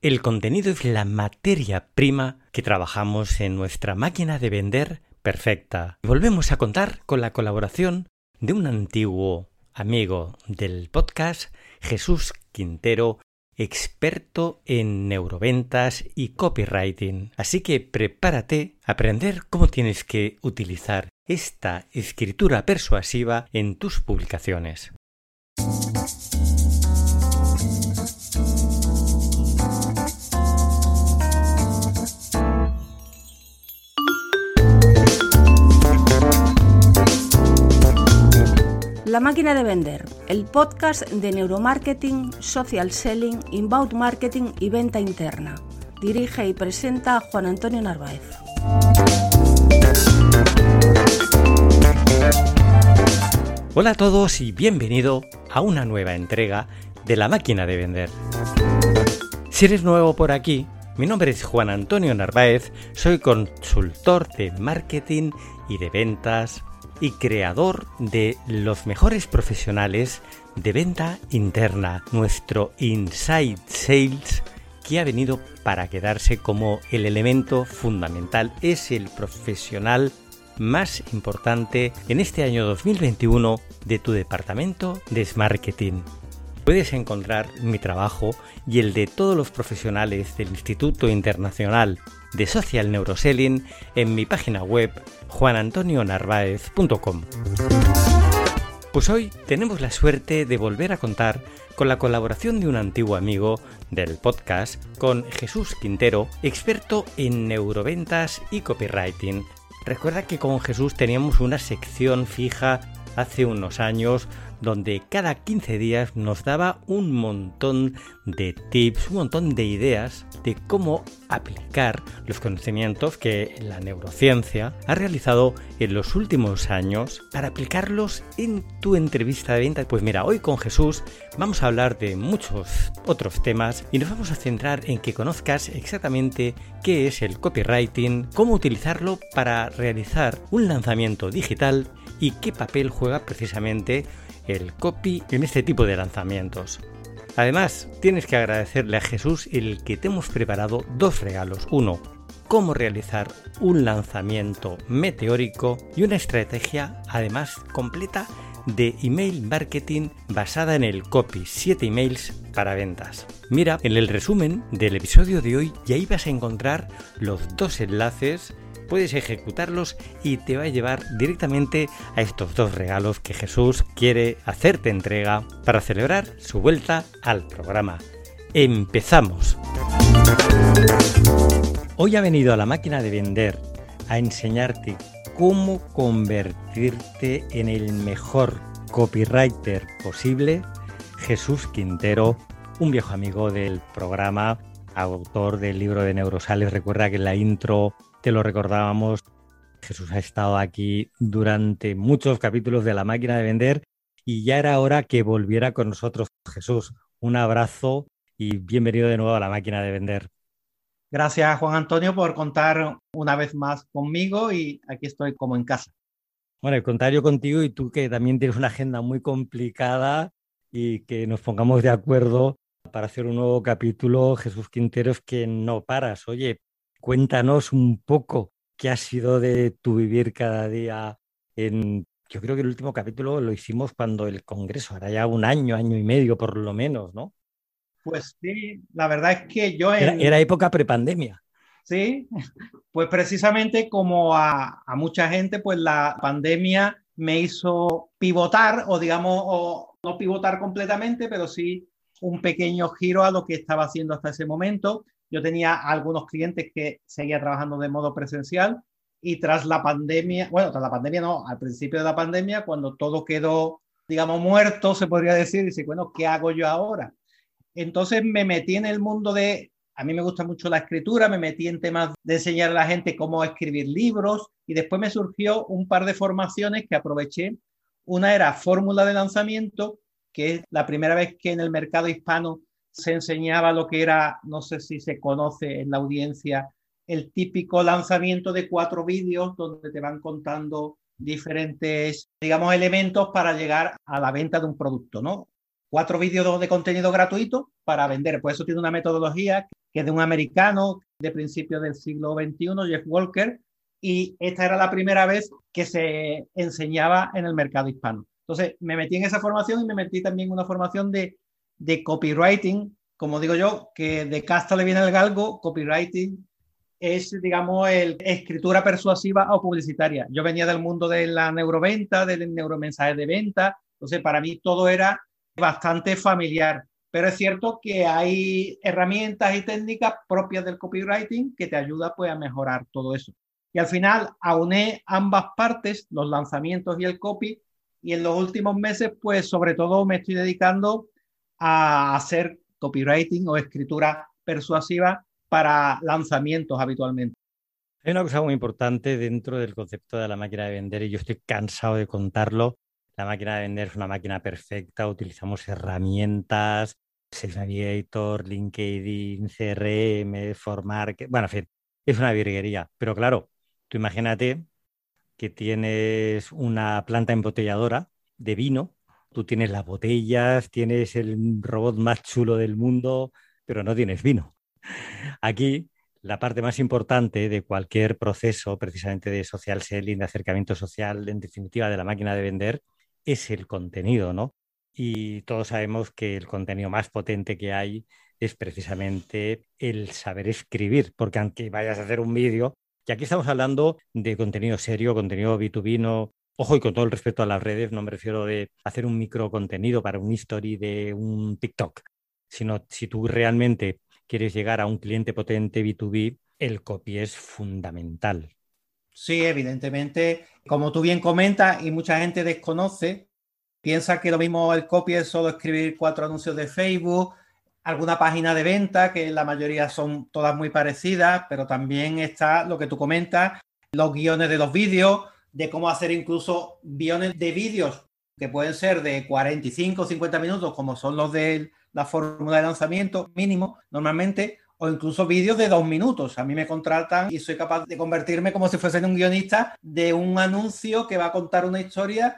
El contenido es la materia prima que trabajamos en nuestra máquina de vender perfecta. Volvemos a contar con la colaboración de un antiguo amigo del podcast, Jesús Quintero, experto en neuroventas y copywriting. Así que prepárate a aprender cómo tienes que utilizar esta escritura persuasiva en tus publicaciones. La máquina de vender, el podcast de neuromarketing, social selling, inbound marketing y venta interna. Dirige y presenta Juan Antonio Narváez. Hola a todos y bienvenido a una nueva entrega de La máquina de vender. Si eres nuevo por aquí, mi nombre es Juan Antonio Narváez, soy consultor de marketing y de ventas y creador de los mejores profesionales de venta interna, nuestro Inside Sales, que ha venido para quedarse como el elemento fundamental. Es el profesional más importante en este año 2021 de tu departamento de marketing. Puedes encontrar mi trabajo y el de todos los profesionales del Instituto Internacional de Social Neuroselling en mi página web juanantonionarvaez.com. Pues hoy tenemos la suerte de volver a contar con la colaboración de un antiguo amigo del podcast, con Jesús Quintero, experto en neuroventas y copywriting. Recuerda que con Jesús teníamos una sección fija hace unos años donde cada 15 días nos daba un montón de tips, un montón de ideas de cómo aplicar los conocimientos que la neurociencia ha realizado en los últimos años para aplicarlos en tu entrevista de venta. Pues mira, hoy con Jesús vamos a hablar de muchos otros temas y nos vamos a centrar en que conozcas exactamente qué es el copywriting, cómo utilizarlo para realizar un lanzamiento digital y qué papel juega precisamente el copy en este tipo de lanzamientos. Además, tienes que agradecerle a Jesús el que te hemos preparado dos regalos. Uno, cómo realizar un lanzamiento meteórico y una estrategia, además, completa de email marketing basada en el copy, 7 emails para ventas. Mira, en el resumen del episodio de hoy y ahí vas a encontrar los dos enlaces. Puedes ejecutarlos y te va a llevar directamente a estos dos regalos que Jesús quiere hacerte entrega para celebrar su vuelta al programa. ¡Empezamos! Hoy ha venido a la máquina de vender a enseñarte cómo convertirte en el mejor copywriter posible, Jesús Quintero, un viejo amigo del programa, autor del libro de Neurosales. Recuerda que en la intro te lo recordábamos, Jesús ha estado aquí durante muchos capítulos de La máquina de vender y ya era hora que volviera con nosotros. Jesús, un abrazo y bienvenido de nuevo a La máquina de vender. Gracias, Juan Antonio, por contar una vez más conmigo y aquí estoy como en casa. Bueno, el contrario contigo y tú que también tienes una agenda muy complicada y que nos pongamos de acuerdo para hacer un nuevo capítulo. Jesús Quintero, es que no paras. Oye, cuéntanos un poco qué ha sido de tu vivir cada día. Yo creo que el último capítulo lo hicimos cuando el Congreso, ahora ya un año y medio por lo menos, ¿no? Pues sí, la verdad es que yo... Era época prepandemia. Sí, pues precisamente como a mucha gente, pues la pandemia me hizo pivotar, o digamos, o no pivotar completamente, pero sí un pequeño giro a lo que estaba haciendo hasta ese momento. Yo tenía algunos clientes que seguía trabajando de modo presencial y tras la pandemia no, al principio de la pandemia, cuando todo quedó, digamos, muerto, se podría decir, dice, bueno, ¿qué hago yo ahora? Entonces me metí en el mundo a mí me gusta mucho la escritura, me metí en temas de enseñar a la gente cómo escribir libros y después me surgió un par de formaciones que aproveché. Una era fórmula de lanzamiento, que es la primera vez que en el mercado hispano se enseñaba lo que era, no sé si se conoce en la audiencia, el típico lanzamiento de 4 vídeos donde te van contando diferentes, digamos, elementos para llegar a la venta de un producto, ¿no? 4 vídeos de contenido gratuito para vender. Pues eso tiene una metodología que es de un americano de principios del siglo XXI, Jeff Walker, y esta era la primera vez que se enseñaba en el mercado hispano. Entonces me metí en esa formación y me metí también en una formación de copywriting, como digo yo, que de casta le viene el galgo. Copywriting es, digamos, escritura persuasiva o publicitaria. Yo venía del mundo de la neuroventa, del neuromensaje de venta, entonces para mí todo era bastante familiar. Pero es cierto que hay herramientas y técnicas propias del copywriting que te ayudan pues, a mejorar todo eso. Y al final auné ambas partes, los lanzamientos y el copy, y en los últimos meses, pues sobre todo me estoy dedicando a hacer copywriting o escritura persuasiva para lanzamientos habitualmente. Hay una cosa muy importante dentro del concepto de la máquina de vender, y yo estoy cansado de contarlo. La máquina de vender es una máquina perfecta, utilizamos herramientas, Sales Navigator, LinkedIn, CRM, ForMarket, bueno, en fin, es una virguería. Pero claro, tú imagínate que tienes una planta embotelladora de vino, tú tienes las botellas, tienes el robot más chulo del mundo, pero no tienes vino. Aquí, la parte más importante de cualquier proceso, precisamente de social selling, de acercamiento social, en definitiva de la máquina de vender, es el contenido, ¿no? Y todos sabemos que el contenido más potente que hay es precisamente el saber escribir, porque aunque vayas a hacer un vídeo, y aquí estamos hablando de contenido serio, contenido B2B, no, ojo, y con todo el respeto a las redes, no me refiero de hacer un micro contenido para un story de un TikTok, sino si tú realmente quieres llegar a un cliente potente B2B, el copy es fundamental. Sí, evidentemente, como tú bien comentas y mucha gente desconoce, piensa que lo mismo el copy es solo escribir 4 anuncios de Facebook, alguna página de venta, que la mayoría son todas muy parecidas, pero también está lo que tú comentas, los guiones de los vídeos, de cómo hacer incluso guiones de vídeos que pueden ser de 45 o 50 minutos, como son los de la fórmula de lanzamiento mínimo normalmente, o incluso vídeos de 2 minutos. A mí me contratan y soy capaz de convertirme como si fuese un guionista de un anuncio que va a contar una historia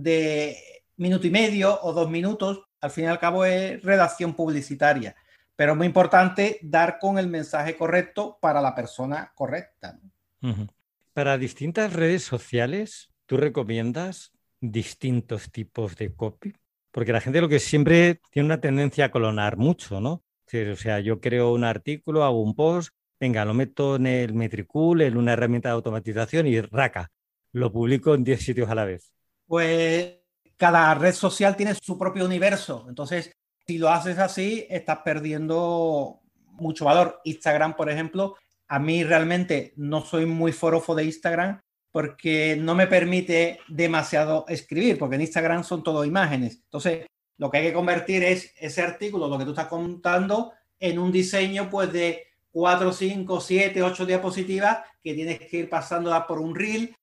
de minuto y medio o 2 minutos. Al fin y al cabo es redacción publicitaria, pero es muy importante dar con el mensaje correcto para la persona correcta. Uh-huh. Para distintas redes sociales, ¿tú recomiendas distintos tipos de copy? Porque la gente lo que siempre tiene una tendencia a clonar mucho, ¿no? O sea, yo creo un artículo, hago un post, venga, lo meto en el Metricool, en una herramienta de automatización y raca, lo publico en 10 sitios a la vez. Pues cada red social tiene su propio universo. Entonces, si lo haces así, estás perdiendo mucho valor. Instagram, por ejemplo, a mí realmente no soy muy forofo de Instagram porque no me permite demasiado escribir, porque en Instagram son todo imágenes. Entonces, lo que hay que convertir es ese artículo, lo que tú estás contando, en un diseño pues de 4, 5, 7, 8 diapositivas que tienes que ir pasándolas por un reel.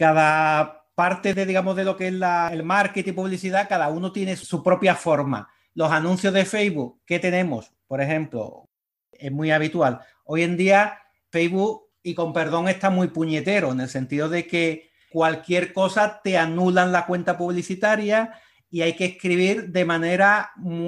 Cada parte de, digamos, de lo que es el marketing y publicidad, cada uno tiene su propia forma. Los anuncios de Facebook que tenemos, por ejemplo, es muy habitual. Hoy en día Facebook, y con perdón, está muy puñetero en el sentido de que cualquier cosa te anulan la cuenta publicitaria y hay que escribir de manera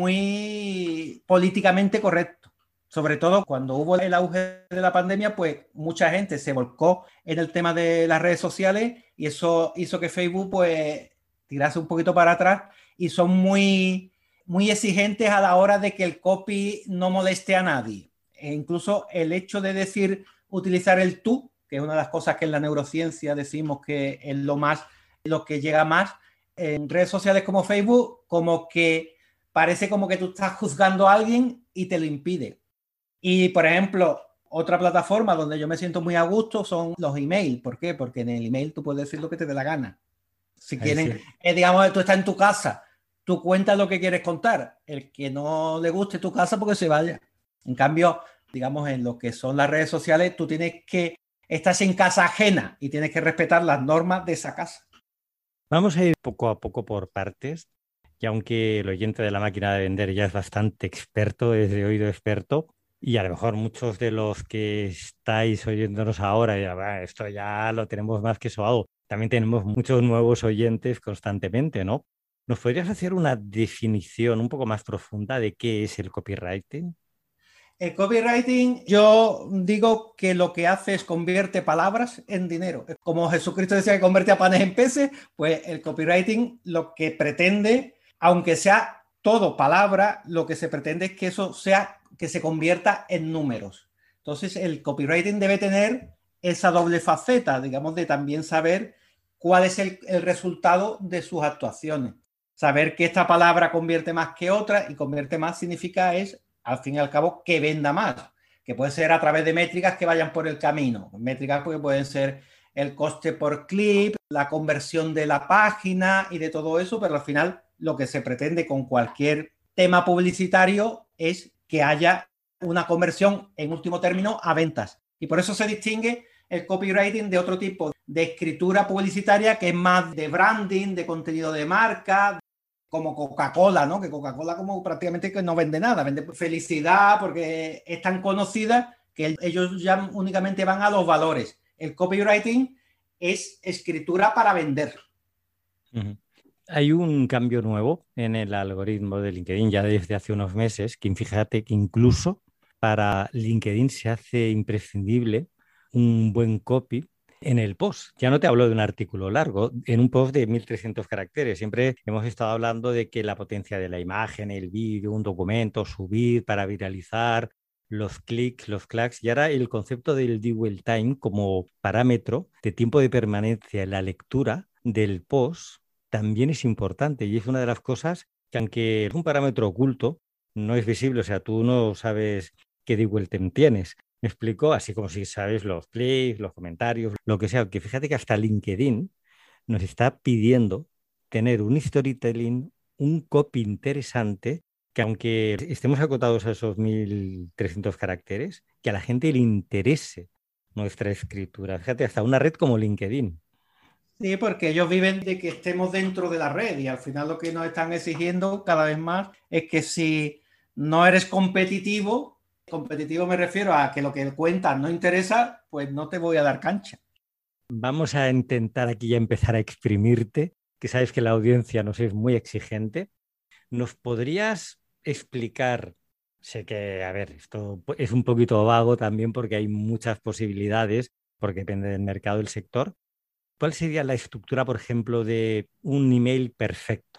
muy políticamente correcta. Sobre todo cuando hubo el auge de la pandemia, pues mucha gente se volcó en el tema de las redes sociales y eso hizo que Facebook pues tirase un poquito para atrás y son muy, muy exigentes a la hora de que el copy no moleste a nadie. E incluso el hecho de decir, utilizar el tú, que es una de las cosas que en la neurociencia decimos que es lo que llega más, en redes sociales como Facebook, como que parece como que tú estás juzgando a alguien y te lo impide. Y, por ejemplo, otra plataforma donde yo me siento muy a gusto son los emails. ¿Por qué? Porque en el email tú puedes decir lo que te dé la gana. Si quieren, sí. Digamos, tú estás en tu casa, tú cuentas lo que quieres contar. El que no le guste tu casa, porque se vaya. En cambio, digamos, en lo que son las redes sociales, tú tienes que, estás en casa ajena y tienes que respetar las normas de esa casa. Vamos a ir poco a poco por partes. Y aunque el oyente de la máquina de vender ya es bastante experto, es de oído experto, y a lo mejor muchos de los que estáis oyéndonos ahora, ya, esto ya lo tenemos más que sobado. También tenemos muchos nuevos oyentes constantemente, ¿no? ¿Nos podrías hacer una definición un poco más profunda de qué es el copywriting? El copywriting, yo digo que lo que hace es convierte palabras en dinero. Como Jesucristo decía que convertía panes en peces, pues el copywriting lo que pretende, aunque sea todo palabra, lo que se pretende es que eso sea, que se convierta en números. Entonces el copywriting debe tener esa doble faceta, digamos, de también saber cuál es el resultado de sus actuaciones. Saber que esta palabra convierte más que otra, y convierte más significa es, al fin y al cabo, que venda más, que puede ser a través de métricas que vayan por el camino. Métricas porque pueden ser el coste por clic, la conversión de la página y de todo eso, pero al final lo que se pretende con cualquier tema publicitario es que haya una conversión, en último término, a ventas. Y por eso se distingue el copywriting de otro tipo de escritura publicitaria, que es más de branding, de contenido de marca, como Coca-Cola, ¿no? Que Coca-Cola como prácticamente que no vende nada, vende felicidad porque es tan conocida que ellos ya únicamente van a los valores. El copywriting es escritura para vender. Uh-huh. Hay un cambio nuevo en el algoritmo de LinkedIn ya desde hace unos meses, que fíjate que incluso para LinkedIn se hace imprescindible un buen copy en el post. Ya no te hablo de un artículo largo, en un post de 1.300 caracteres. Siempre hemos estado hablando de que la potencia de la imagen, el vídeo, un documento, subir para viralizar, los clics, los clacks, y ahora el concepto del dwell time como parámetro de tiempo de permanencia en la lectura del post también es importante, y es una de las cosas que, aunque es un parámetro oculto, no es visible, o sea, tú no sabes qué dwell time tienes. ¿Me explico? Así como si sabes los clics, los comentarios, lo que sea. Que fíjate que hasta LinkedIn nos está pidiendo tener un storytelling, un copy interesante, que aunque estemos acotados a esos 1.300 caracteres, que a la gente le interese nuestra escritura. Fíjate, hasta una red como LinkedIn. Sí, porque ellos viven de que estemos dentro de la red, y al final lo que nos están exigiendo cada vez más es que si no eres competitivo me refiero a que lo que cuentas no interesa, pues no te voy a dar cancha. Vamos a intentar aquí ya empezar a exprimirte, que sabes que la audiencia nos es muy exigente. ¿Nos podrías explicar? Sé que, a ver, esto es un poquito vago también porque hay muchas posibilidades, porque depende del mercado, del sector. ¿Cuál sería la estructura, por ejemplo, de un email perfecto?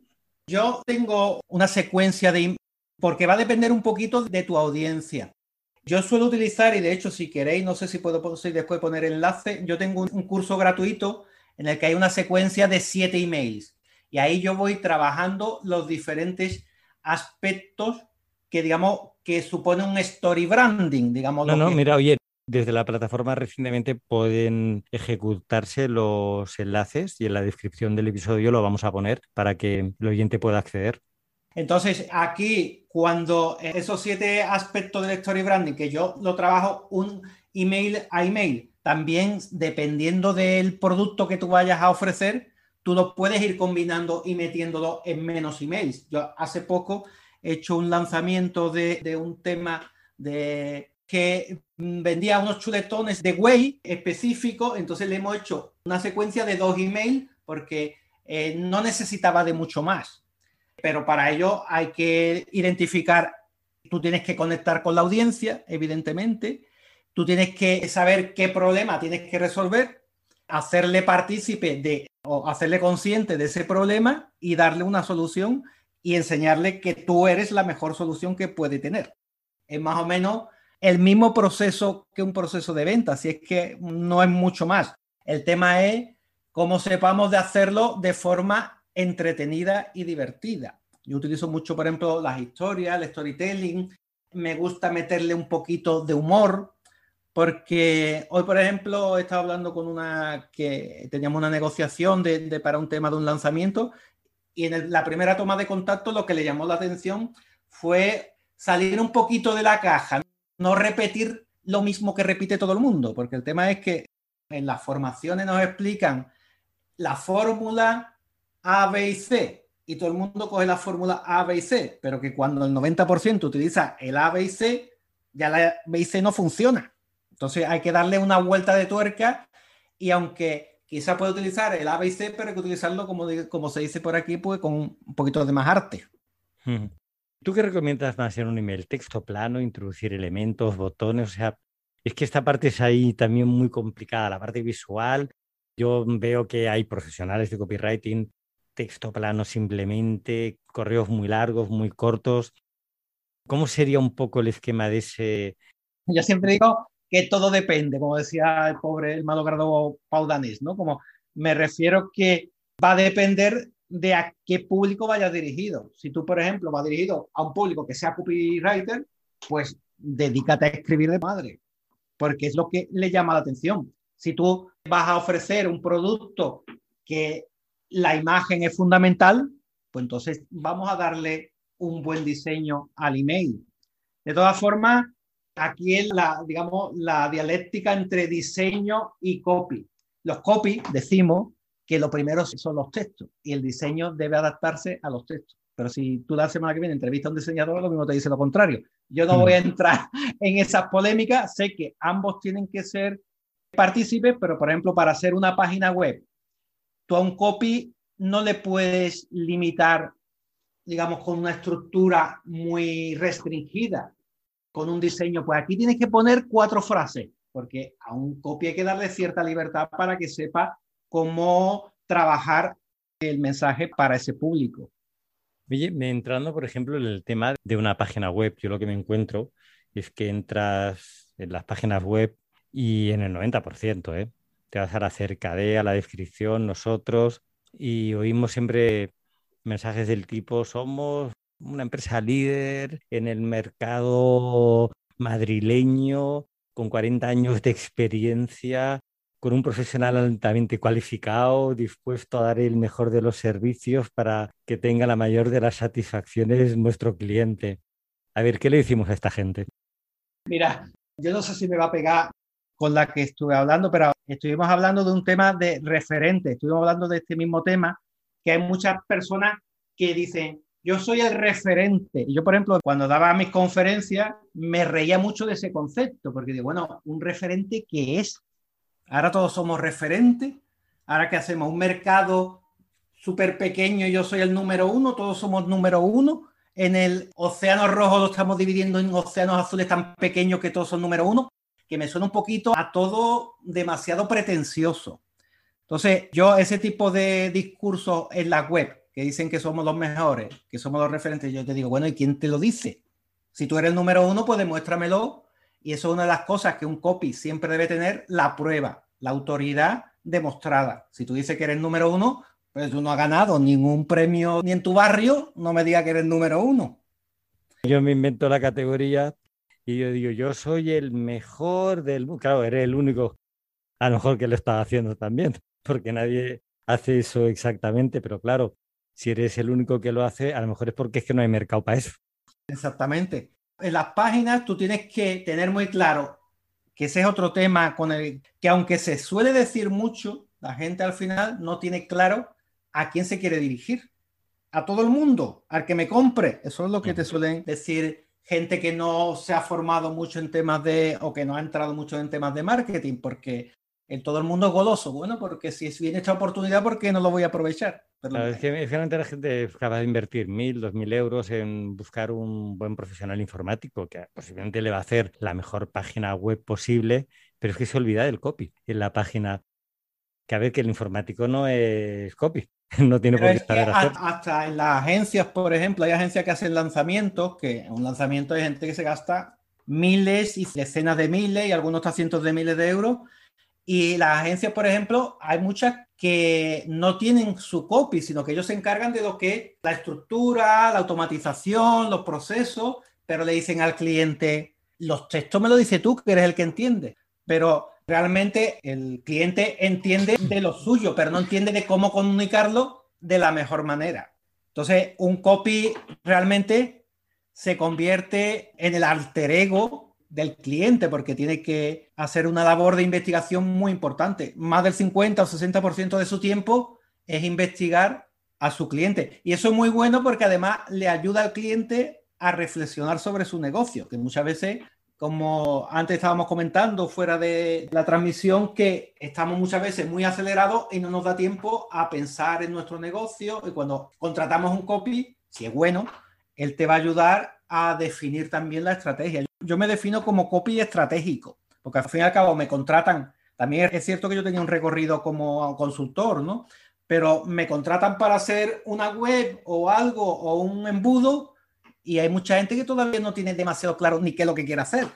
Yo tengo una secuencia de, porque va a depender un poquito de tu audiencia. Yo suelo utilizar, y de hecho si queréis, no sé si puedo después poner enlace, yo tengo un curso gratuito en el que hay una secuencia de 7 emails, y ahí yo voy trabajando los diferentes aspectos que, digamos, que supone un story branding, digamos. Mira, oye, desde la plataforma recientemente pueden ejecutarse los enlaces, y en la descripción del episodio lo vamos a poner para que el oyente pueda acceder. Entonces, aquí, cuando esos 7 aspectos del story branding, que yo lo trabajo un email a email, también dependiendo del producto que tú vayas a ofrecer, tú lo puedes ir combinando y metiéndolo en menos emails. Yo hace poco he hecho un lanzamiento de un tema que vendía unos chuletones de whey específico, entonces le hemos hecho una secuencia de 2 emails porque no necesitaba de mucho más. Pero para ello hay que identificar, tú tienes que conectar con la audiencia, evidentemente, tú tienes que saber qué problema tienes que resolver, hacerle partícipe o hacerle consciente de ese problema y darle una solución y enseñarle que tú eres la mejor solución que puede tener. Es más o menos el mismo proceso que un proceso de venta, así es que no es mucho más. El tema es cómo sepamos de hacerlo de forma entretenida y divertida. Yo utilizo mucho, por ejemplo, las historias, el storytelling. Me gusta meterle un poquito de humor, porque hoy, por ejemplo, he estado hablando con que teníamos una negociación para un tema de un lanzamiento, y en la primera toma de contacto lo que le llamó la atención fue salir un poquito de la caja, no repetir lo mismo que repite todo el mundo, porque el tema es que en las formaciones nos explican la fórmula A, B y C, y todo el mundo coge la fórmula A, B y C, pero que cuando el 90% utiliza el A, B y C, ya la B y C no funciona. Entonces hay que darle una vuelta de tuerca, y aunque quizá puede utilizar el A, B y C, pero hay que utilizarlo, como se dice por aquí, pues con un poquito de más arte. ¿Tú qué recomiendas más en un email? ¿Texto plano, introducir elementos, botones? O sea, es que esta parte es ahí también muy complicada, la parte visual. Yo veo que hay profesionales de copywriting, texto plano simplemente, correos muy largos, muy cortos. ¿Cómo sería un poco el esquema de ese? Yo siempre digo que todo depende, como decía el malogrado Pau Danés, ¿no? Como me refiero que va a depender de a qué público vaya dirigido. Si tú, por ejemplo, vas dirigido a un público que sea copywriter, pues dedícate a escribir de madre, porque es lo que le llama la atención. Si tú vas a ofrecer un producto que la imagen es fundamental, pues entonces vamos a darle un buen diseño al email. De todas formas, aquí es la dialéctica entre diseño y copy. Los copy decimos que lo primero son los textos y el diseño debe adaptarse a los textos. Pero si tú la semana que viene entrevistas a un diseñador, lo mismo te dice lo contrario. Yo no voy a entrar en esas polémicas. Sé que ambos tienen que ser partícipes, pero por ejemplo, para hacer una página web, tú a un copy no le puedes limitar, digamos, con una estructura muy restringida, con un diseño. Pues aquí tienes que poner 4 frases, porque a un copy hay que darle cierta libertad para que sepa cómo trabajar el mensaje para ese público. Oye, entrando, por ejemplo, en el tema de una página web, yo lo que me encuentro es que entras en las páginas web y en el 90%, te vas a la cercadea, a la descripción, nosotros, y oímos siempre mensajes del tipo, somos una empresa líder en el mercado madrileño, con 40 años de experiencia, con un profesional altamente cualificado, dispuesto a dar el mejor de los servicios para que tenga la mayor de las satisfacciones nuestro cliente. A ver, ¿qué le decimos a esta gente? Mira, yo no sé si me va a pegar con la que estuve hablando, pero estuvimos hablando de un tema de referente, estuvimos hablando de este mismo tema, que hay muchas personas que dicen, yo soy el referente. Y yo, por ejemplo, cuando daba mis conferencias, me reía mucho de ese concepto, porque digo, bueno, ¿un referente qué es? Ahora todos somos referentes. Ahora que hacemos un mercado súper pequeño, yo soy el número 1, todos somos número 1. En el océano rojo lo estamos dividiendo en océanos azules tan pequeños que todos son número 1, que me suena un poquito a todo demasiado pretencioso. Entonces, yo ese tipo de discursos en la web que dicen que somos los mejores, que somos los referentes, yo te digo, bueno, ¿y quién te lo dice? Si tú eres el número 1, pues demuéstramelo. Y eso es una de las cosas que un copy siempre debe tener, la prueba, la autoridad demostrada. Si tú dices que eres número 1, pues tú no has ganado ningún premio ni en tu barrio, no me digas que eres número 1. Yo me invento la categoría y yo digo, yo soy el mejor del mundo. Claro, eres el único, a lo mejor que lo estás haciendo también, porque nadie hace eso exactamente, pero claro, si eres el único que lo hace, a lo mejor es porque es que no hay mercado para eso. Exactamente. En las páginas tú tienes que tener muy claro que ese es otro tema con el que, aunque se suele decir mucho, la gente al final no tiene claro a quién se quiere dirigir. A todo el mundo, al que me compre. Eso es lo que te suelen decir gente que no se ha formado mucho en temas de, o que no ha entrado mucho en temas de marketing, porque todo el mundo es goloso. Bueno, porque si viene esta oportunidad, ¿por qué no lo voy a aprovechar? Pero claro, es que finalmente la gente es capaz de invertir 1.000, 2.000 euros en buscar un buen profesional informático que posiblemente le va a hacer la mejor página web posible, pero es que se olvida del copy en la página. Que a ver, que el informático no es copy, no tiene Pero por qué saber hacer. hasta en las agencias, por ejemplo, hay agencias que hacen lanzamientos, que un lanzamiento hay gente que se gasta miles y decenas de miles y algunos hasta cientos de miles de euros. Y las agencias, por ejemplo, hay muchas que no tienen su copy, sino que ellos se encargan de lo que es la estructura, la automatización, los procesos, pero le dicen al cliente, los textos me lo dices tú, que eres el que entiende. Pero realmente el cliente entiende de lo suyo, pero no entiende de cómo comunicarlo de la mejor manera. Entonces, un copy realmente se convierte en el alter ego del cliente, porque tiene que hacer una labor de investigación muy importante. Más del 50 o 60% de su tiempo es investigar a su cliente. Y eso es muy bueno porque además le ayuda al cliente a reflexionar sobre su negocio, que muchas veces, como antes estábamos comentando fuera de la transmisión, que estamos muchas veces muy acelerados y no nos da tiempo a pensar en nuestro negocio, y cuando contratamos un copy, si es bueno, él te va a ayudar a definir también la estrategia. Yo me defino como copy estratégico, porque al fin y al cabo me contratan. También es cierto que yo tenía un recorrido como consultor, ¿no? Pero me contratan para hacer una web o algo o un embudo, y hay mucha gente que todavía no tiene demasiado claro ni qué es lo que quiere hacer.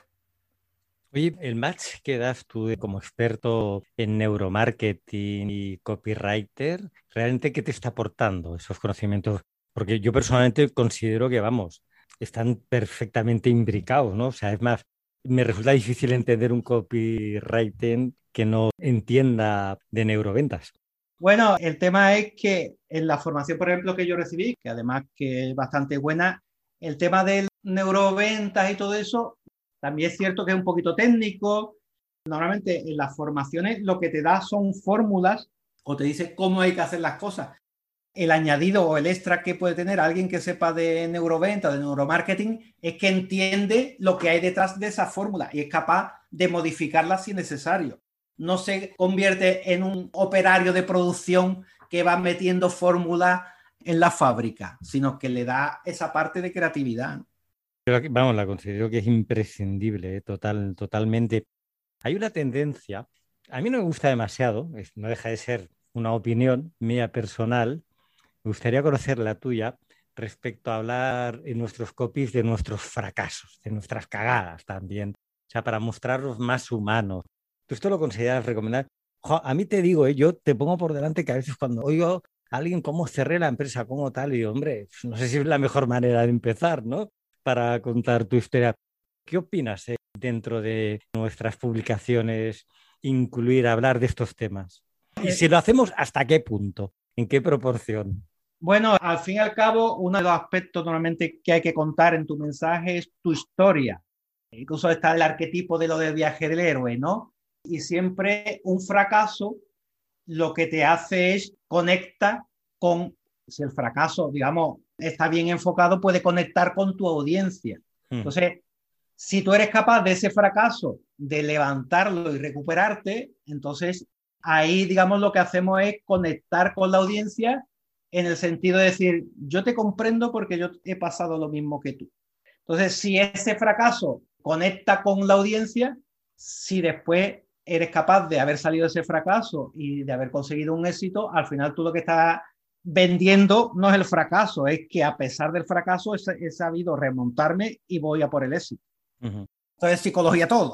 Oye, el match que das tú como experto en neuromarketing y copywriter, ¿realmente qué te está aportando esos conocimientos? Porque yo personalmente considero que, vamos, están perfectamente imbricados, ¿no? O sea, es más, me resulta difícil entender un copywriting que no entienda de neuroventas. Bueno, el tema es que en la formación, por ejemplo, que yo recibí, que además que es bastante buena, el tema de neuroventas y todo eso, también es cierto que es un poquito técnico. Normalmente en las formaciones lo que te da son fórmulas o te dice cómo hay que hacer las cosas. El añadido o el extra que puede tener alguien que sepa de neuroventa, de neuromarketing, es que entiende lo que hay detrás de esa fórmula y es capaz de modificarla si es necesario. No se convierte en un operario de producción que va metiendo fórmulas en la fábrica, sino que le da esa parte de creatividad. Pero, vamos, la considero que es imprescindible, totalmente. Hay una tendencia, a mí no me gusta demasiado, no deja de ser una opinión mía personal. Me gustaría conocer la tuya respecto a hablar en nuestros copies de nuestros fracasos, de nuestras cagadas también, o sea, para mostrarnos más humanos. ¿Tú esto lo consideras recomendable? A mí te digo, yo te pongo por delante que a veces cuando oigo a alguien cómo cerré la empresa, cómo tal, y digo, hombre, no sé si es la mejor manera de empezar, ¿no? Para contar tu historia. ¿Qué opinas, dentro de nuestras publicaciones, incluir, hablar de estos temas? Y si lo hacemos, ¿hasta qué punto? ¿En qué proporción? Bueno, al fin y al cabo, uno de los aspectos normalmente que hay que contar en tu mensaje es tu historia. Incluso está el arquetipo de lo del viaje del héroe, ¿no? Y siempre un fracaso lo que te hace es conecta con, si el fracaso, digamos, está bien enfocado, puede conectar con tu audiencia. Entonces, si tú eres capaz de ese fracaso, de levantarlo y recuperarte, entonces ahí, digamos, lo que hacemos es conectar con la audiencia en el sentido de decir, yo te comprendo porque yo he pasado lo mismo que tú. Entonces, si ese fracaso conecta con la audiencia, si después eres capaz de haber salido de ese fracaso y de haber conseguido un éxito, al final tú lo que estás vendiendo no es el fracaso, es que a pesar del fracaso he sabido remontarme y voy a por el éxito. Entonces, psicología todo.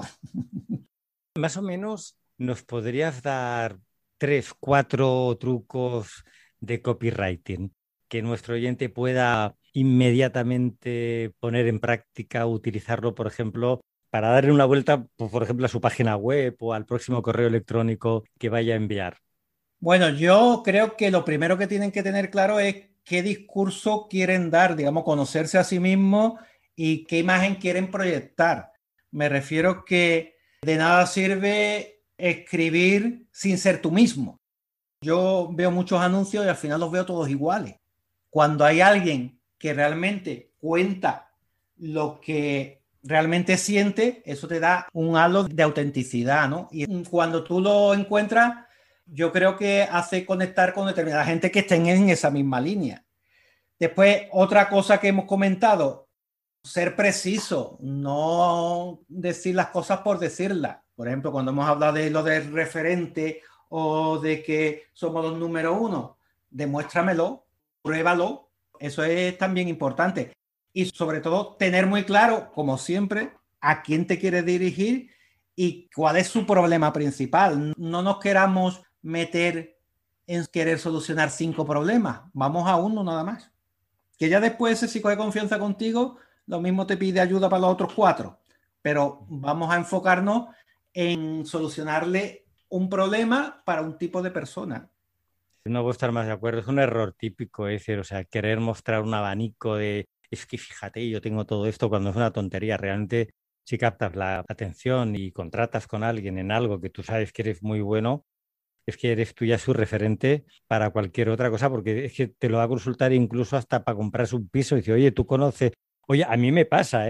Más o menos, ¿nos podrías dar 3, 4 trucos de copywriting que nuestro oyente pueda inmediatamente poner en práctica, utilizarlo, por ejemplo, para darle una vuelta, por ejemplo, a su página web o al próximo correo electrónico que vaya a enviar? Bueno, yo creo que lo primero que tienen que tener claro es qué discurso quieren dar, digamos, conocerse a sí mismos y qué imagen quieren proyectar. Me refiero que de nada sirve escribir sin ser tú mismo. Yo veo muchos anuncios y al final los veo todos iguales. Cuando hay alguien que realmente cuenta lo que realmente siente, eso te da un halo de autenticidad, ¿no? Y cuando tú lo encuentras, yo creo que hace conectar con determinada gente que estén en esa misma línea. Después, otra cosa que hemos comentado, ser preciso, no decir las cosas por decirlas. Por ejemplo, cuando hemos hablado de lo del referente o de que somos los número uno, demuéstramelo, pruébalo. Eso es también importante. Y sobre todo, tener muy claro, como siempre, a quién te quieres dirigir y cuál es su problema principal. No nos queramos meter en querer solucionar 5 problemas. Vamos a uno nada más. Que ya después, si coge confianza contigo, lo mismo te pide ayuda para los otros 4. Pero vamos a enfocarnos en solucionarle un problema para un tipo de persona. No puedo estar más de acuerdo. Es un error típico, es decir, o sea, querer mostrar un abanico de, es que fíjate, yo tengo todo esto, cuando es una tontería. Realmente, si captas la atención y contratas con alguien en algo que tú sabes que eres muy bueno, es que eres tú ya su referente para cualquier otra cosa, porque es que te lo va a consultar incluso hasta para comprarse un piso y dice, oye, tú conoces, oye, a mí me pasa,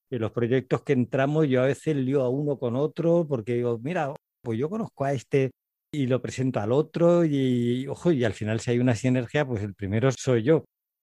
En los proyectos que entramos yo a veces lío a uno con otro porque digo, mira, pues yo conozco a este y lo presento al otro y, ojo, y al final si hay una sinergia, pues el primero soy yo.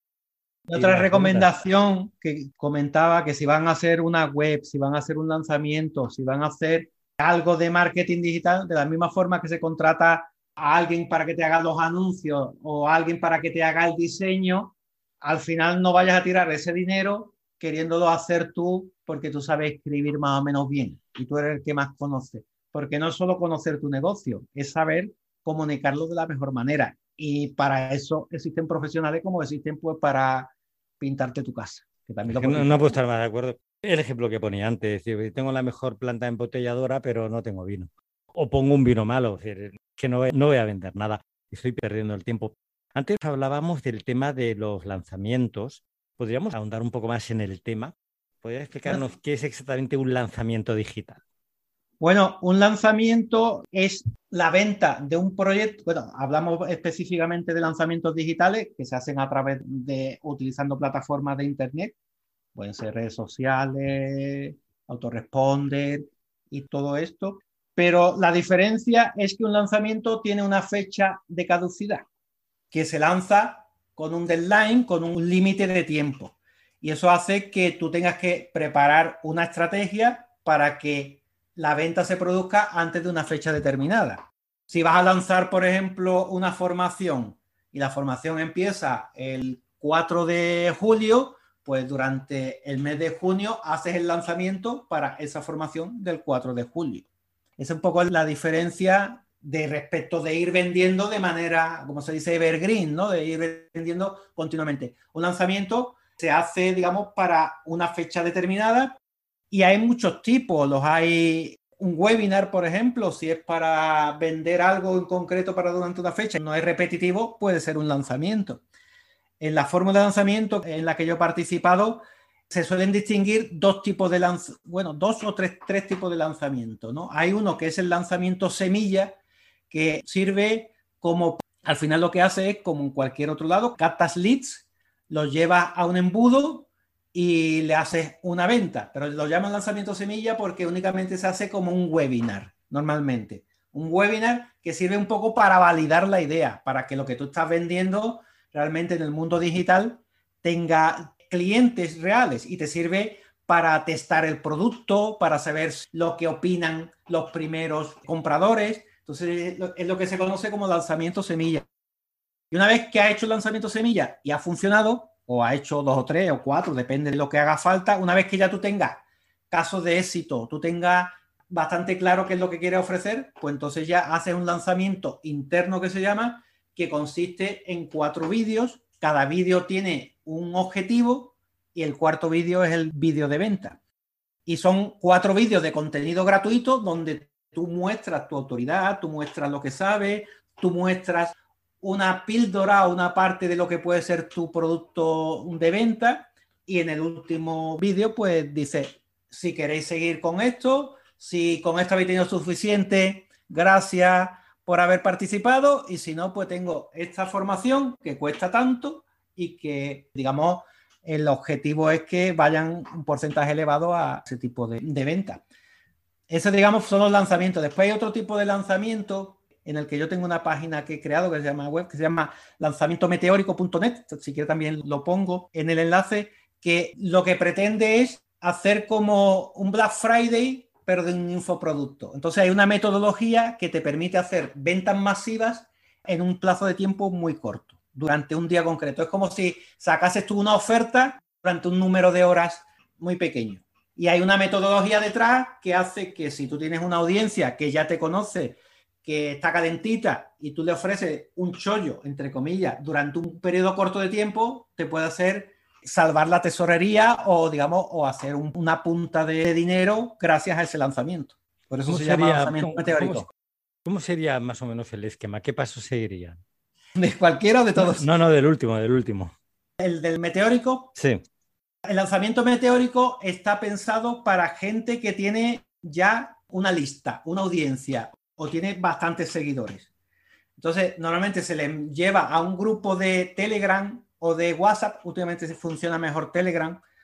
Y Y otra las ventas. recomendación que comentaba que si van a hacer una web, si van a hacer un lanzamiento, si van a hacer algo de marketing digital, de la misma forma que se contrata a alguien para que te haga los anuncios o a alguien para que te haga el diseño, al final no vayas a tirar ese dinero queriéndolo hacer tú porque tú sabes escribir más o menos bien y tú eres el que más conoce. Porque no es solo conocer tu negocio, es saber comunicarlo de la mejor manera. Y para eso existen profesionales como existen pues para pintarte tu casa, que también Es lo que puedes no pintar puedo tú. estar más de acuerdo. El ejemplo que ponía antes, es decir, tengo la mejor planta embotelladora, pero no tengo vino. O pongo un vino malo, es decir, que no voy a vender nada y estoy perdiendo el tiempo. Antes hablábamos del tema de los lanzamientos. ¿Podríamos ahondar un poco más en el tema? ¿Podrías explicarnos qué es exactamente un lanzamiento digital? Bueno, un lanzamiento es la venta de un proyecto. Bueno, hablamos específicamente de lanzamientos digitales que se hacen a través de utilizando plataformas de internet, pueden ser redes sociales, autoresponder y todo esto. Pero la diferencia es que un lanzamiento tiene una fecha de caducidad, que se lanza con un deadline, con un límite de tiempo. Y eso hace que tú tengas que preparar una estrategia para que la venta se produzca antes de una fecha determinada. Si vas a lanzar, por ejemplo, una formación y la formación empieza el 4 de julio, pues durante el mes de junio haces el lanzamiento para esa formación del 4 de julio. Esa es un poco la diferencia de respecto de ir vendiendo de manera, como se dice, evergreen, ¿no? De ir vendiendo continuamente. Un lanzamiento se hace, digamos, para una fecha determinada y hay muchos tipos. Los hay un webinar, por ejemplo, si es para vender algo en concreto para durante una fecha, no es repetitivo, puede ser un lanzamiento. En la fórmula de lanzamiento en la que yo he participado, se suelen distinguir dos tipos de dos o tres tipos de lanzamiento, ¿no? Hay uno que es el lanzamiento semilla, que sirve como, al final lo que hace es, como en cualquier otro lado, captas leads, los llevas a un embudo y le haces una venta, pero lo llaman lanzamiento semilla porque únicamente se hace como un webinar, normalmente. Un webinar que sirve un poco para validar la idea, para que lo que tú estás vendiendo realmente en el mundo digital tenga clientes reales y te sirve para testar el producto, para saber lo que opinan los primeros compradores. Entonces es lo que se conoce como lanzamiento semilla. Y una vez que ha hecho el lanzamiento semilla y ha funcionado, o ha hecho 2 o 3 o 4, depende de lo que haga falta, una vez que ya tú tengas casos de éxito, tú tengas bastante claro qué es lo que quieres ofrecer, pues entonces ya haces un lanzamiento interno que se llama, que consiste en 4 vídeos. Cada vídeo tiene un objetivo y el cuarto vídeo es el vídeo de venta. Y son 4 vídeos de contenido gratuito donde tú muestras tu autoridad, tú muestras lo que sabes, tú muestras una píldora o una parte de lo que puede ser tu producto de venta. Y en el último vídeo, pues dice, si queréis seguir con esto, si con esto habéis tenido suficiente, gracias por haber participado. Y si no, pues tengo esta formación que cuesta tanto y que, digamos, el objetivo es que vayan un porcentaje elevado a ese tipo de venta. Eso, digamos, son los lanzamientos. Después hay otro tipo de lanzamiento en el que yo tengo una página que he creado que se llama web, que se llama lanzamientometeórico.net. Si quiere también lo pongo en el enlace, que lo que pretende es hacer como un Black Friday, pero de un infoproducto. Entonces hay una metodología que te permite hacer ventas masivas en un plazo de tiempo muy corto, durante un día concreto. Es como si sacases tú una oferta durante un número de horas muy pequeño. Y hay una metodología detrás que hace que si tú tienes una audiencia que ya te conoce, que está calentita y tú le ofreces un chollo, entre comillas, durante un periodo corto de tiempo, te puede hacer salvar la tesorería o, digamos, o hacer una punta de dinero gracias a ese lanzamiento. Por eso se llama lanzamiento meteórico. ¿Cómo sería más o menos el esquema? ¿Qué pasos seguirían? ¿De cualquiera o de todos? No, del último. ¿El del meteórico? Sí. El lanzamiento meteórico está pensado para gente que tiene ya una lista, una audiencia o tiene bastantes seguidores. Entonces, normalmente se le lleva a un grupo de Telegram o de WhatsApp. Últimamente funciona mejor Telegram,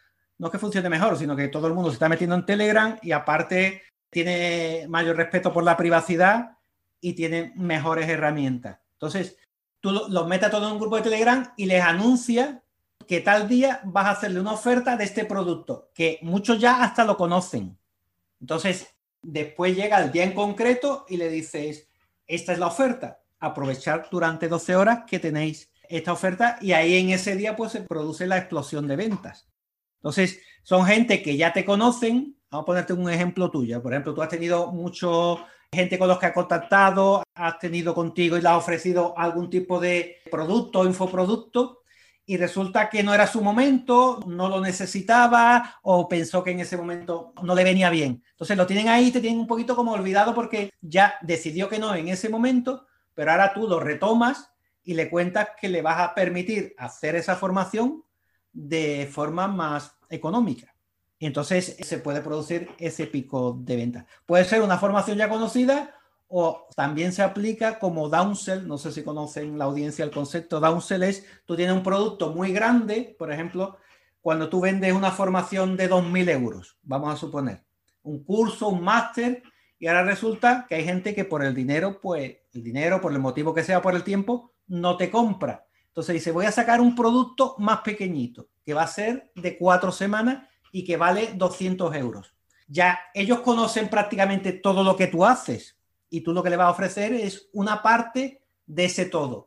no es que funcione mejor, sino que todo el mundo se está metiendo en Telegram y aparte tiene mayor respeto por la privacidad y tiene mejores herramientas. Entonces, tú los metes a todos en un grupo de Telegram y les anuncias que tal día vas a hacerle una oferta de este producto, que muchos ya hasta lo conocen. Entonces, después llega el día en concreto y le dices, esta es la oferta, aprovechar durante 12 horas que tenéis esta oferta y ahí en ese día pues se produce la explosión de ventas. Entonces, son gente que ya te conocen. Vamos a ponerte un ejemplo tuyo. Por ejemplo, tú has tenido mucha gente con los que has contactado, has tenido contigo y le has ofrecido algún tipo de producto o infoproducto y resulta que no era su momento, no lo necesitaba o pensó que en ese momento no le venía bien. Entonces lo tienen ahí, te tienen un poquito como olvidado porque ya decidió que no en ese momento, pero ahora tú lo retomas y le cuentas que le vas a permitir hacer esa formación de forma más económica. Y entonces se puede producir ese pico de venta. Puede ser una formación ya conocida o también se aplica como downsell. No sé si conocen la audiencia el concepto. Downsell es, tú tienes un producto muy grande, por ejemplo, cuando tú vendes una formación de 2.000 euros, vamos a suponer, un curso, un máster, y ahora resulta que hay gente que por el dinero, pues el dinero, por el motivo que sea, por el tiempo, no te compra. Entonces dice, voy a sacar un producto más pequeñito, que va a ser de 4 semanas y que vale 200 euros. Ya ellos conocen prácticamente todo lo que tú haces y tú lo que le vas a ofrecer es una parte de ese todo.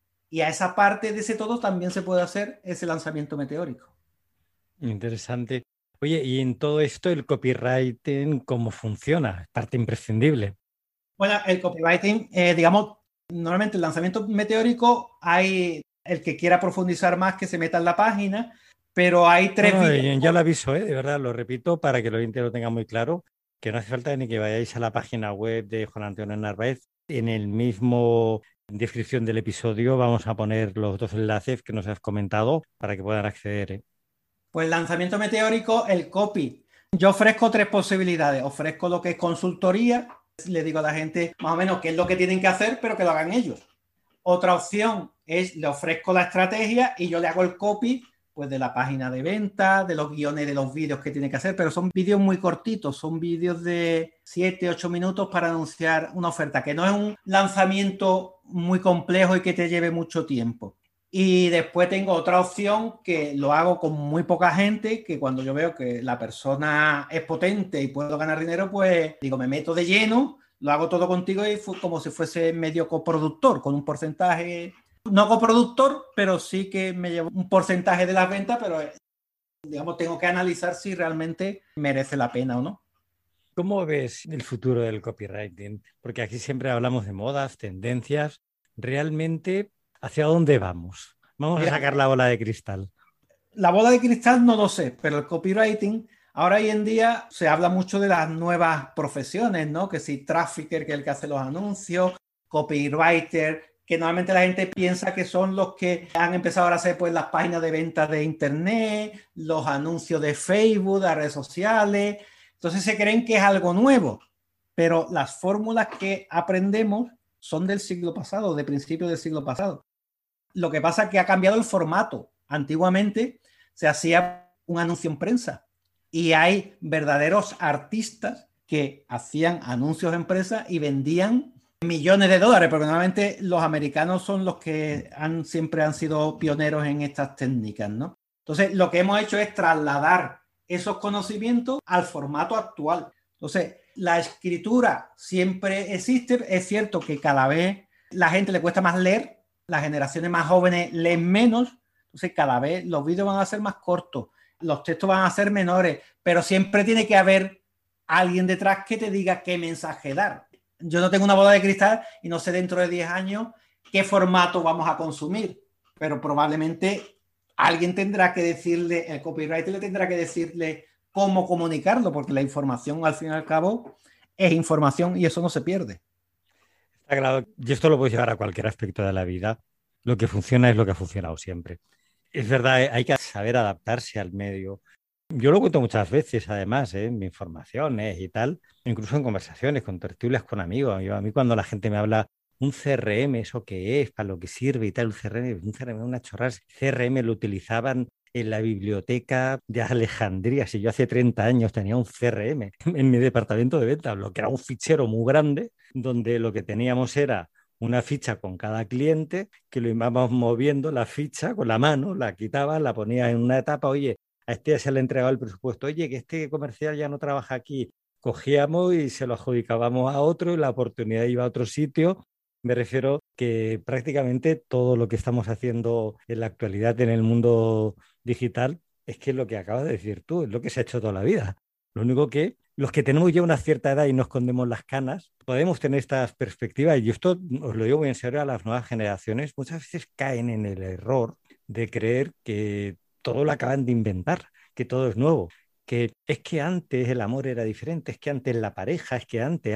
Y a esa parte de ese todo también se puede hacer ese lanzamiento meteórico. Interesante. Oye, y en todo esto el copywriting, ¿cómo funciona? Es parte imprescindible. Bueno, el copywriting, digamos, normalmente el lanzamiento meteórico hay el que quiera profundizar más que se meta en la página, pero hay 3 vídeos. Ya lo aviso, de verdad, lo repito para que el oyente lo tenga muy claro, que no hace falta ni que vayáis a la página web de Juan Antonio Narváez. En el mismo descripción del episodio vamos a poner los 2 enlaces que nos has comentado para que puedan acceder. Pues el lanzamiento meteórico, el copy. Yo ofrezco 3 posibilidades. Ofrezco lo que es consultoría. Le digo a la gente más o menos qué es lo que tienen que hacer, pero que lo hagan ellos. Otra opción es, le ofrezco la estrategia y yo le hago el copy pues de la página de venta, de los guiones de los vídeos que tiene que hacer, pero son vídeos muy cortitos, son vídeos de 7, 8 minutos para anunciar una oferta, que no es un lanzamiento muy complejo y que te lleve mucho tiempo. Y después tengo otra opción que lo hago con muy poca gente, que cuando yo veo que la persona es potente y puedo ganar dinero, pues digo, me meto de lleno, lo hago todo contigo y fue como si fuese medio coproductor, con un porcentaje, no coproductor, pero sí que me llevo un porcentaje de las ventas, pero digamos, tengo que analizar si realmente merece la pena o no. ¿Cómo ves el futuro del copywriting? Porque aquí siempre hablamos de modas, tendencias. ¿Realmente hacia dónde vamos? Vamos a sacar la bola de cristal. La bola de cristal no lo sé, pero el copywriting, ahora hoy en día se habla mucho de las nuevas profesiones, ¿no? Que si trafficker, que es el que hace los anuncios, copywriter, que normalmente la gente piensa que son los que han empezado ahora a hacer pues las páginas de venta de internet, los anuncios de Facebook, de redes sociales. Entonces se creen que es algo nuevo, pero las fórmulas que aprendemos son del siglo pasado, de principios del siglo pasado. Lo que pasa es que ha cambiado el formato. Antiguamente se hacía un anuncio en prensa y hay verdaderos artistas que hacían anuncios en prensa y vendían millones de dólares, porque normalmente los americanos son los que siempre han sido pioneros en estas técnicas, ¿no? Entonces, lo que hemos hecho es trasladar esos conocimientos al formato actual. Entonces, la escritura siempre existe. Es cierto que cada vez la gente le cuesta más leer, las generaciones más jóvenes leen menos, entonces cada vez los vídeos van a ser más cortos, los textos van a ser menores, pero siempre tiene que haber alguien detrás que te diga qué mensaje dar. Yo no tengo una bola de cristal y no sé dentro de 10 años qué formato vamos a consumir, pero probablemente alguien tendrá que decirle, el copywriter le tendrá que decirle cómo comunicarlo, porque la información al fin y al cabo es información y eso no se pierde. Está claro, y esto lo puedes llevar a cualquier aspecto de la vida. Lo que funciona es lo que ha funcionado siempre. Es verdad, hay que saber adaptarse al medio. Yo lo cuento muchas veces, además, en mis formaciones y tal, incluso en conversaciones, con tertulias con amigos. A mí cuando la gente me habla, un CRM, ¿eso qué es? ¿Para lo que sirve y tal? Un CRM es una chorrada. CRM lo utilizaban en la biblioteca de Alejandría. Si yo hace 30 años tenía un CRM en mi departamento de ventas, lo que era un fichero muy grande, donde lo que teníamos era una ficha con cada cliente, que lo íbamos moviendo la ficha con la mano, la quitabas, la ponías en una etapa, oye, a este ya se le entregaba el presupuesto, oye, que este comercial ya no trabaja aquí. Cogíamos y se lo adjudicábamos a otro y la oportunidad iba a otro sitio. Me refiero que prácticamente todo lo que estamos haciendo en la actualidad en el mundo digital es que es lo que acabas de decir tú, es lo que se ha hecho toda la vida. Lo único que los que tenemos ya una cierta edad y nos escondemos las canas, podemos tener estas perspectivas, y esto os lo digo muy en serio a las nuevas generaciones, muchas veces caen en el error de creer que todo lo acaban de inventar, que todo es nuevo. Que es que antes el amor era diferente, es que antes la pareja, es que antes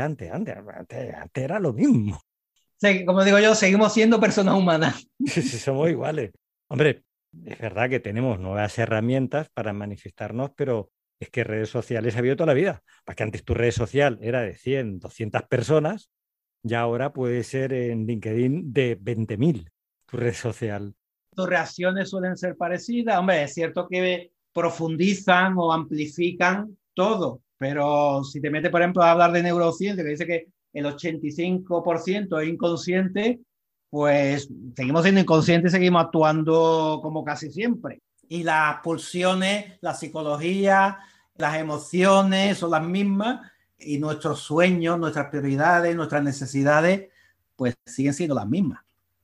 era lo mismo. Sí, como digo yo, seguimos siendo personas humanas. Sí, somos iguales. Hombre, es verdad que tenemos nuevas herramientas para manifestarnos, pero es que redes sociales ha habido toda la vida. Porque antes tu red social era de 100, 200 personas, y ahora puede ser en LinkedIn de 20.000 tu red social. Tus reacciones suelen ser parecidas. Hombre, es cierto que profundizan o amplifican todo, pero si te metes, por ejemplo, a hablar de neurociencia, que dice que el 85% es inconsciente, pues seguimos siendo inconscientes y seguimos actuando como casi siempre. Y las pulsiones, la psicología, las emociones son las mismas, y nuestros sueños, nuestras prioridades, nuestras necesidades, pues siguen siendo las mismas.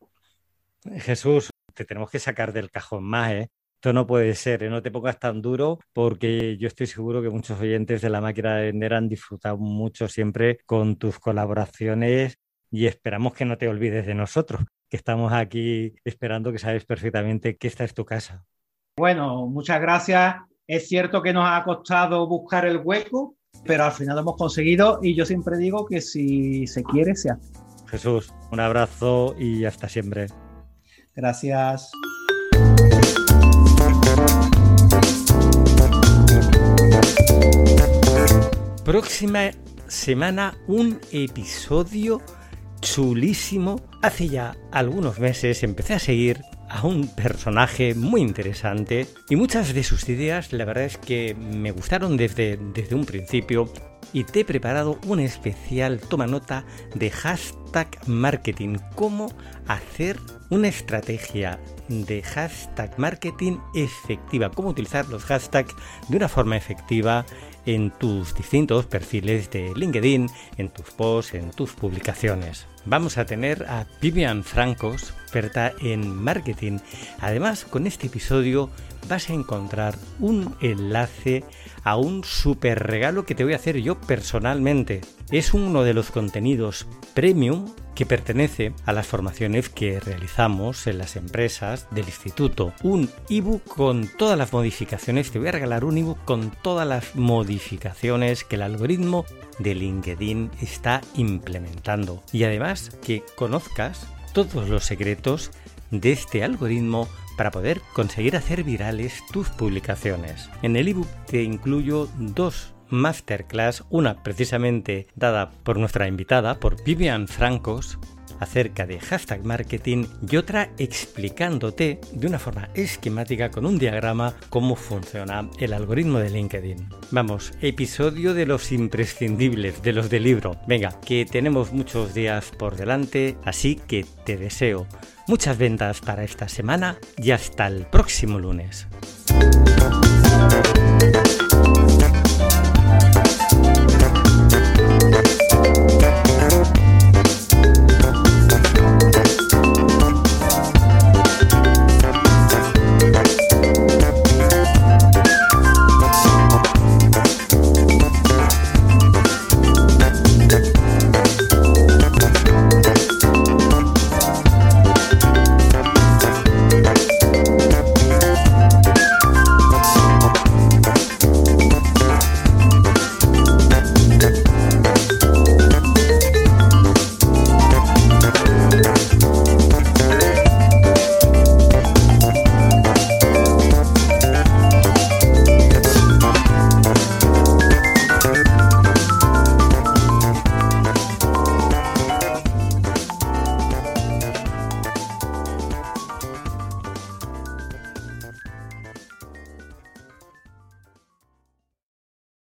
Jesús, te tenemos que sacar del cajón más, ¿eh? Esto no puede ser, ¿eh? No te pongas tan duro, porque yo estoy seguro que muchos oyentes de La Máquina de Vender han disfrutado mucho siempre con tus colaboraciones, y esperamos que no te olvides de nosotros, que estamos aquí esperando, que sabes perfectamente que esta es tu casa. Bueno, muchas gracias. Es cierto que nos ha costado buscar el hueco, pero al final lo hemos conseguido, y yo siempre digo que si se quiere, se hace. Jesús, un abrazo y hasta siempre. Gracias. Próxima semana un episodio chulísimo. Hace ya algunos meses empecé a seguir a un personaje muy interesante, y muchas de sus ideas la verdad es que me gustaron desde un principio, y te he preparado un especial toma nota de hashtag marketing, cómo hacer una estrategia de hashtag marketing efectiva, cómo utilizar los hashtags de una forma efectiva en tus distintos perfiles de LinkedIn, en tus posts, en tus publicaciones. Vamos a tener a Vivian Francos, experta en marketing. Además, con este episodio vas a encontrar un enlace a un súper regalo que te voy a hacer yo personalmente. Es uno de los contenidos premium que pertenece a las formaciones que realizamos en las empresas del instituto. Un ebook con todas las modificaciones. Te voy a regalar un ebook con todas las modificaciones que el algoritmo de LinkedIn está implementando. Y además que conozcas todos los secretos de este algoritmo para poder conseguir hacer virales tus publicaciones. En el ebook te incluyo 2 masterclass, una precisamente dada por nuestra invitada, por Vivian Francos, acerca de hashtag marketing, y otra explicándote de una forma esquemática con un diagrama cómo funciona el algoritmo de LinkedIn. Vamos, episodio de los imprescindibles, de los del libro. Venga, que tenemos muchos días por delante, así que te deseo muchas ventas para esta semana y hasta el próximo lunes.